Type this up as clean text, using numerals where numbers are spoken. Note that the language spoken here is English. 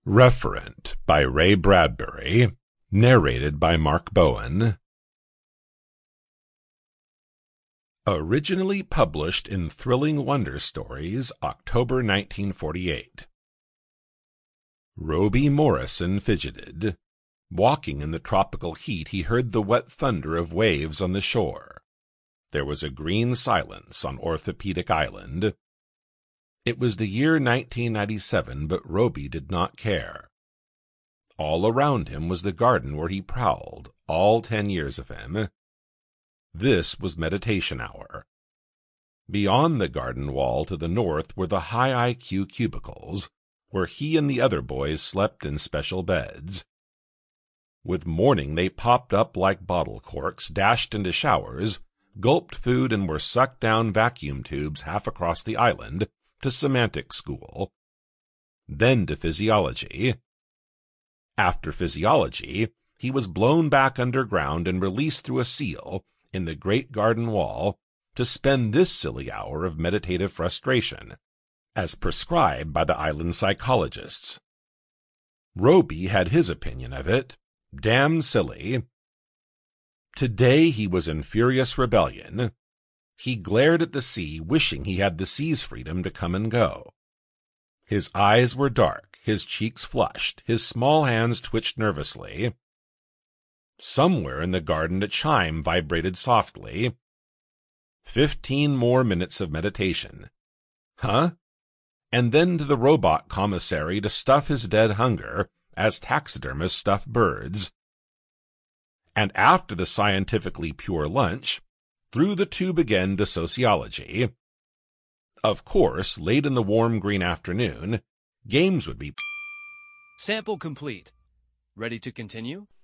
Referent by Ray Bradbury, narrated by Mark Bowen. Originally published in Thrilling Wonder Stories, October 1948. Roby Morrison fidgeted. Walking in the tropical heat, he heard the wet thunder of waves on the shore. There was a green silence on Orthopedic Island. It was the year 1997, but Roby did not care. All around him was the garden where he prowled, all 10 years of him. This was meditation hour. Beyond the garden wall to the north were the high IQ cubicles, where he and the other boys slept in special beds. With morning they popped up like bottle corks, dashed into showers, gulped food, and were sucked down vacuum tubes half across the island to semantics school, then to physiology. After physiology, he was blown back underground and released through a seal in the great garden wall to spend this silly hour of meditative frustration, as prescribed by the island psychologists. Roby had his opinion of it. Damn silly. Today he was in furious rebellion. He glared at the sea, wishing he had the sea's freedom to come and go. His eyes were dark, his cheeks flushed, his small hands twitched nervously. Somewhere in the garden a chime vibrated softly. 15 more minutes of meditation. Huh? And then to the robot commissary to stuff his dead hunger, as taxidermists stuff birds. And after the scientifically pure lunch, through the tube again to sociology. Of course, late in the warm green afternoon, games would be... Sample complete. Ready to continue?